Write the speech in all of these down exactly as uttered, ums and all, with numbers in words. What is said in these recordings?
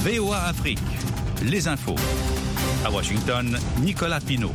V O A Afrique, les infos. À Washington, Nicolas Pinault.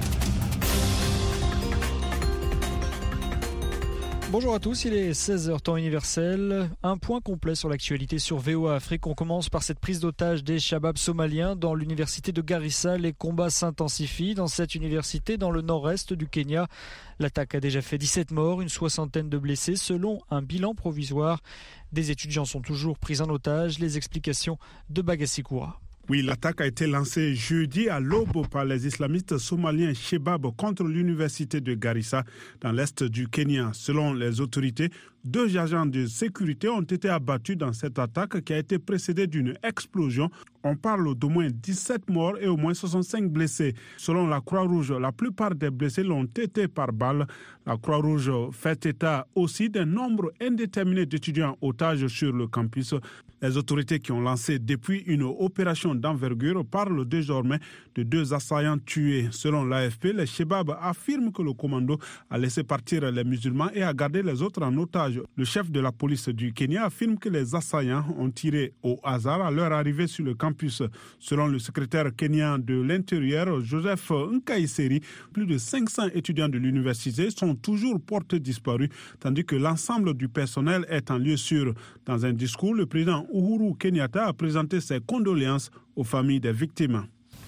Bonjour à tous, il est seize heures temps universel. Un point complet sur l'actualité sur V O A Afrique. On commence par cette prise d'otage des Shabab somaliens dans l'université de Garissa. Les combats s'intensifient dans cette université dans le nord-est du Kenya. L'attaque a déjà fait dix-sept morts, une soixantaine de blessés selon un bilan provisoire. Des étudiants sont toujours pris en otage. Les explications de Bagassi-Koura. Oui, l'attaque a été lancée jeudi à l'aube par les islamistes somaliens Shabab contre l'université de Garissa dans l'est du Kenya. Selon les autorités, deux agents de sécurité ont été abattus dans cette attaque qui a été précédée d'une explosion. On parle d'au moins dix-sept morts et au moins soixante-cinq blessés. Selon la Croix-Rouge, la plupart des blessés l'ont été par balle. La Croix-Rouge fait état aussi d'un nombre indéterminé d'étudiants otages sur le campus. Les autorités qui ont lancé depuis une opération d'envergure parlent désormais de deux assaillants tués. Selon l'A F P, les Shabab affirment que le commando a laissé partir les musulmans et a gardé les autres en otage. Le chef de la police du Kenya affirme que les assaillants ont tiré au hasard à leur arrivée sur le campus. Selon le secrétaire kenyan de l'Intérieur, Joseph Nkaiseri, plus de cinq cents étudiants de l'université sont toujours portés disparus, tandis que l'ensemble du personnel est en lieu sûr. Dans un discours, le président Uhuru Kenyatta a présenté ses condoléances aux familles des victimes.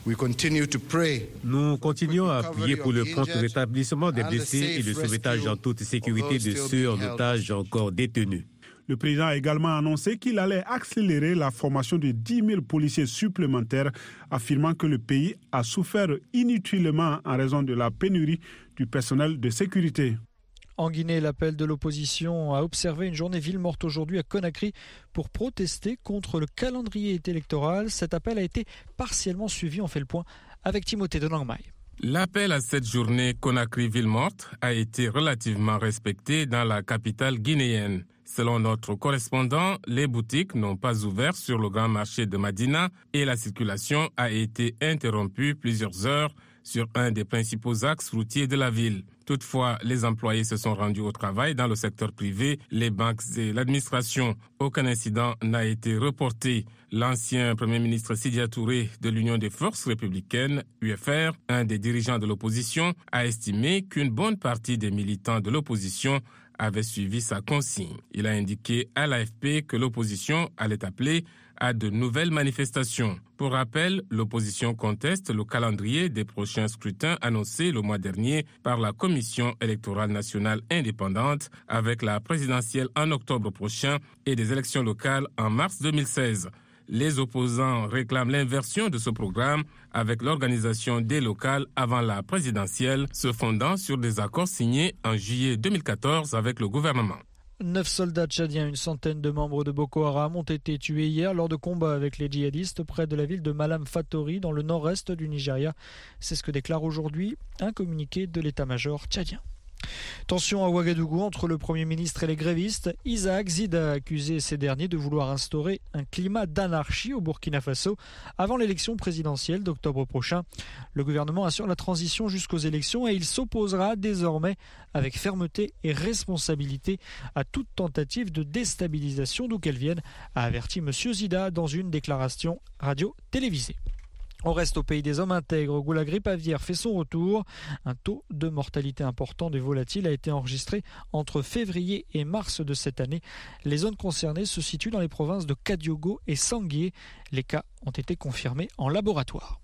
Nous continuons à prier pour le prompt rétablissement des blessés et le sauvetage en toute sécurité de ceux en otage encore détenus. Le président a également annoncé qu'il allait accélérer la formation de dix mille policiers supplémentaires, affirmant que le pays a souffert inutilement en raison de la pénurie du personnel de sécurité. En Guinée, l'appel de l'opposition a observé une journée ville morte aujourd'hui à Conakry pour protester contre le calendrier électoral. Cet appel a été partiellement suivi. On fait le point avec Timothée de Nangmai. L'appel à cette journée Conakry ville morte a été relativement respecté dans la capitale guinéenne. Selon notre correspondant, les boutiques n'ont pas ouvert sur le grand marché de Madina et la circulation a été interrompue plusieurs heures sur un des principaux axes routiers de la ville. Toutefois, les employés se sont rendus au travail dans le secteur privé, les banques et l'administration. Aucun incident n'a été reporté. L'ancien Premier ministre Sidya Touré de l'Union des forces républicaines, U F R, un des dirigeants de l'opposition, a estimé qu'une bonne partie des militants de l'opposition avait suivi sa consigne. Il a indiqué à l'A F P que l'opposition allait appeler à de nouvelles manifestations. Pour rappel, l'opposition conteste le calendrier des prochains scrutins annoncés le mois dernier par la Commission électorale nationale indépendante avec la présidentielle en octobre prochain et des élections locales en mars deux mille seize. Les opposants réclament l'inversion de ce programme avec l'organisation des locales avant la présidentielle, se fondant sur des accords signés en juillet deux mille quatorze avec le gouvernement. Neuf soldats tchadiens, une centaine de membres de Boko Haram ont été tués hier lors de combats avec les djihadistes près de la ville de Malam Fatori dans le nord-est du Nigeria. C'est ce que déclare aujourd'hui un communiqué de l'état-major tchadien. Tension à Ouagadougou entre le Premier ministre et les grévistes. Isaac Zida a accusé ces derniers de vouloir instaurer un climat d'anarchie au Burkina Faso avant l'élection présidentielle d'octobre prochain. Le gouvernement assure la transition jusqu'aux élections et il s'opposera désormais avec fermeté et responsabilité à toute tentative de déstabilisation d'où qu'elle vienne, a averti M. Zida dans une déclaration radio-télévisée. On reste au pays des hommes intègres, où la grippe aviaire fait son retour. Un taux de mortalité important et volatile a été enregistré entre février et mars de cette année. Les zones concernées se situent dans les provinces de Kadiogo et Sangué. Les cas ont été confirmés en laboratoire.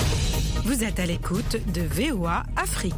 Vous êtes à l'écoute de V O A Afrique.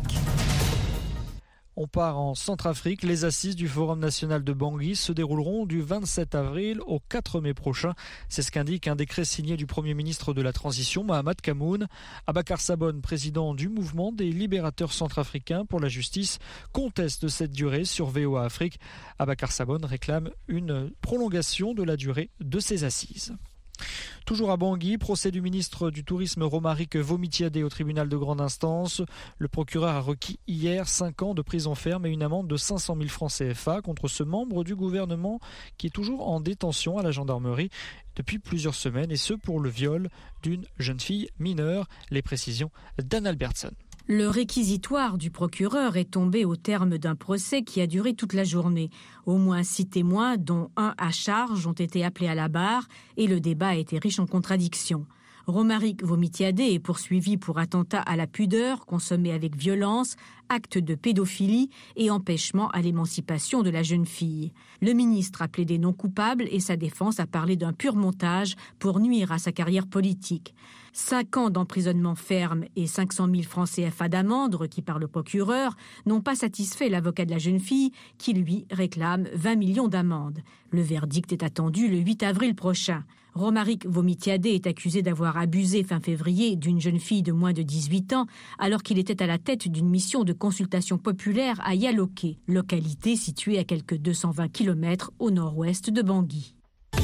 On part en Centrafrique. Les assises du Forum national de Bangui se dérouleront du vingt-sept avril au quatre mai prochain. C'est ce qu'indique un décret signé du Premier ministre de la Transition, Mahamat Kamoun. Abakar Sabon, président du mouvement des libérateurs centrafricains pour la justice, conteste cette durée sur V O A Afrique. Abakar Sabon réclame une prolongation de la durée de ces assises. Toujours à Bangui, procès du ministre du Tourisme Romaric Vomitiadé au tribunal de grande instance. Le procureur a requis hier cinq ans de prison ferme et une amende de cinq cent mille francs C F A contre ce membre du gouvernement qui est toujours en détention à la gendarmerie depuis plusieurs semaines, et ce pour le viol d'une jeune fille mineure. Les précisions d'Anne Albertson. Le réquisitoire du procureur est tombé au terme d'un procès qui a duré toute la journée. Au moins six témoins, dont un à charge, ont été appelés à la barre et le débat a été riche en contradictions. Romaric Vomitiadé est poursuivi pour attentat à la pudeur, consommé avec violence, acte de pédophilie et empêchement à l'émancipation de la jeune fille. Le ministre a plaidé non coupable et sa défense a parlé d'un pur montage pour nuire à sa carrière politique. Cinq ans d'emprisonnement ferme et cinq cent mille francs C F A d'amende requis par le procureur n'ont pas satisfait l'avocat de la jeune fille qui, lui, réclame vingt millions d'amende. Le verdict est attendu le huit avril prochain. Romaric Vomitiadé est accusé d'avoir abusé fin février d'une jeune fille de moins de dix-huit ans alors qu'il était à la tête d'une mission de consultation populaire à Yaloké, localité située à quelques deux cent vingt kilomètres au nord-ouest de Bangui.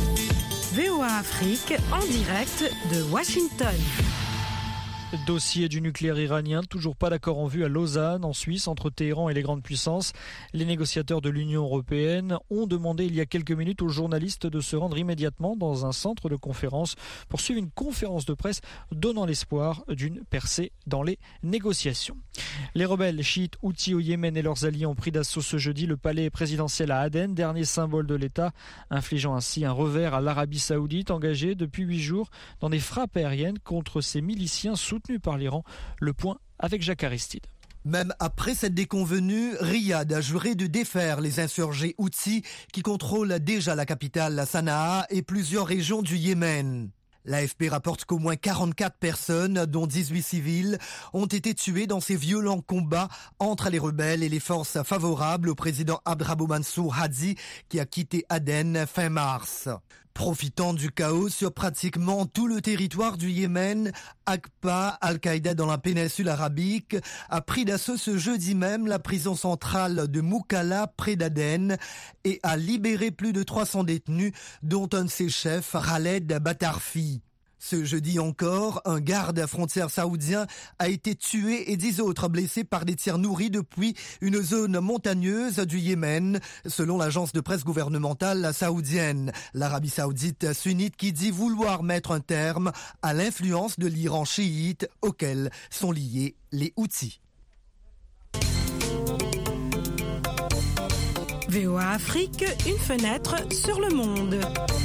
V O A Afrique en direct de Washington. Dossier du nucléaire iranien, toujours pas d'accord en vue à Lausanne, en Suisse, entre Téhéran et les grandes puissances. Les négociateurs de l'Union européenne ont demandé il y a quelques minutes aux journalistes de se rendre immédiatement dans un centre de conférence pour suivre une conférence de presse donnant l'espoir d'une percée dans les négociations. Les rebelles chiites Houthis au Yémen et leurs alliés ont pris d'assaut ce jeudi le palais présidentiel à Aden, dernier symbole de l'État, infligeant ainsi un revers à l'Arabie saoudite engagée depuis huit jours dans des frappes aériennes contre ses miliciens soutenus par l'Iran. Le point avec Jacques Aristide. Même après cette déconvenue, Riyad a juré de défaire les insurgés Houthis qui contrôlent déjà la capitale Sanaa et plusieurs régions du Yémen. L'A F P rapporte qu'au moins quarante-quatre personnes, dont dix-huit civils, ont été tuées dans ces violents combats entre les rebelles et les forces favorables au président Abdrabou Mansour Hadi qui a quitté Aden fin mars. Profitant du chaos sur pratiquement tout le territoire du Yémen, Aqpa, Al-Qaïda dans la péninsule arabique, a pris d'assaut ce jeudi même la prison centrale de Moukalla près d'Aden et a libéré plus de trois cents détenus, dont un de ses chefs, Khaled Batarfi. Ce jeudi encore, un garde frontière saoudien a été tué et dix autres blessés par des tirs nourris depuis une zone montagneuse du Yémen, selon l'agence de presse gouvernementale saoudienne. L'Arabie saoudite sunnite qui dit vouloir mettre un terme à l'influence de l'Iran chiite auquel sont liés les Houthis. V O A Afrique, une fenêtre sur le monde.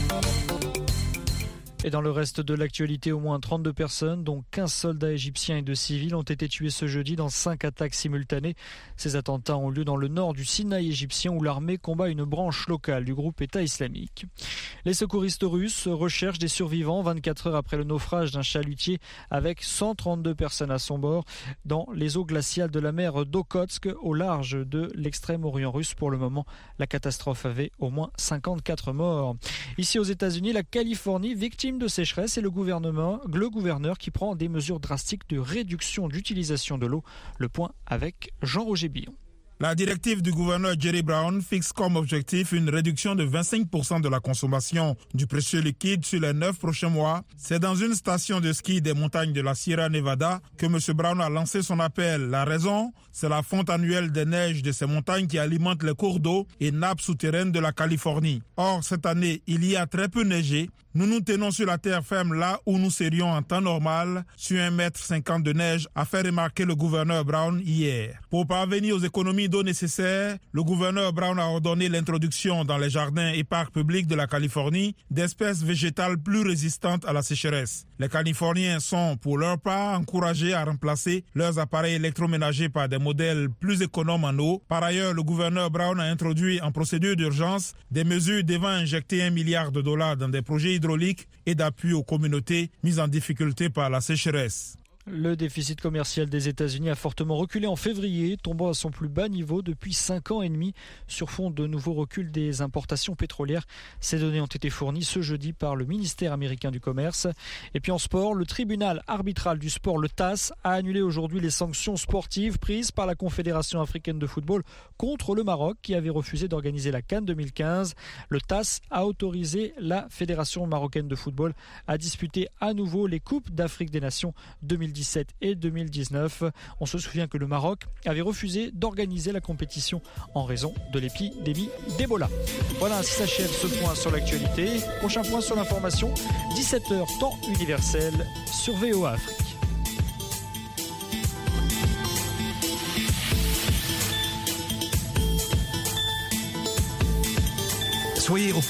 Et dans le reste de l'actualité, au moins trente-deux personnes, dont quinze soldats égyptiens et deux civils, ont été tués ce jeudi dans cinq attaques simultanées. Ces attentats ont lieu dans le nord du Sinaï égyptien où l'armée combat une branche locale du groupe État islamique. Les secouristes russes recherchent des survivants vingt-quatre heures après le naufrage d'un chalutier avec cent trente-deux personnes à son bord dans les eaux glaciales de la mer d'Okhotsk au large de l'extrême-orient russe. Pour le moment, la catastrophe avait au moins cinquante-quatre morts. Ici aux États-Unis, la Californie, victime de sécheresse, et le gouvernement, le gouverneur qui prend des mesures drastiques de réduction d'utilisation de l'eau. Le point avec Jean-Roger Billon. La directive du gouverneur Jerry Brown fixe comme objectif une réduction de vingt-cinq pour cent de la consommation du précieux liquide sur les neuf prochains mois. C'est dans une station de ski des montagnes de la Sierra Nevada que M. Brown a lancé son appel. La raison, c'est la fonte annuelle des neiges de ces montagnes qui alimentent les cours d'eau et nappes souterraines de la Californie. Or, cette année, il y a très peu neigé. Nous nous tenons sur la terre ferme là où nous serions en temps normal, sur un mètre cinquante de neige, a fait remarquer le gouverneur Brown hier. Pour parvenir aux économies d'eau nécessaires, le gouverneur Brown a ordonné l'introduction dans les jardins et parcs publics de la Californie d'espèces végétales plus résistantes à la sécheresse. Les Californiens sont, pour leur part, encouragés à remplacer leurs appareils électroménagers par des modèles plus économes en eau. Par ailleurs, le gouverneur Brown a introduit en procédure d'urgence des mesures devant injecter un milliard de dollars dans des projets hydrauliques et d'appui aux communautés mises en difficulté par la sécheresse. Le déficit commercial des États-Unis a fortement reculé en février, tombant à son plus bas niveau depuis cinq ans et demi sur fond de nouveaux reculs des importations pétrolières. Ces données ont été fournies ce jeudi par le ministère américain du Commerce. Et puis en sport, le tribunal arbitral du sport, le T A S, a annulé aujourd'hui les sanctions sportives prises par la Confédération africaine de football contre le Maroc qui avait refusé d'organiser la CAN deux mille quinze. Le T A S a autorisé la Fédération marocaine de football à disputer à nouveau les Coupes d'Afrique des Nations deux mille dix-sept et deux mille dix-neuf. On se souvient que le Maroc avait refusé d'organiser la compétition en raison de l'épidémie d'Ebola. Voilà, ainsi s'achève ce point sur l'actualité. Prochain point sur l'information, dix-sept heures temps universel sur V O A Afrique. Soyez au